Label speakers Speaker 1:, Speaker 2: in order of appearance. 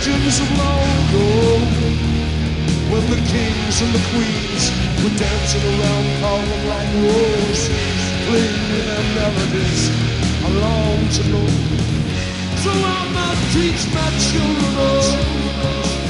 Speaker 1: legends of long ago, when the kings and the queens were dancing around calling like roses, playing with their melodies. I long to know, so I might teach my children all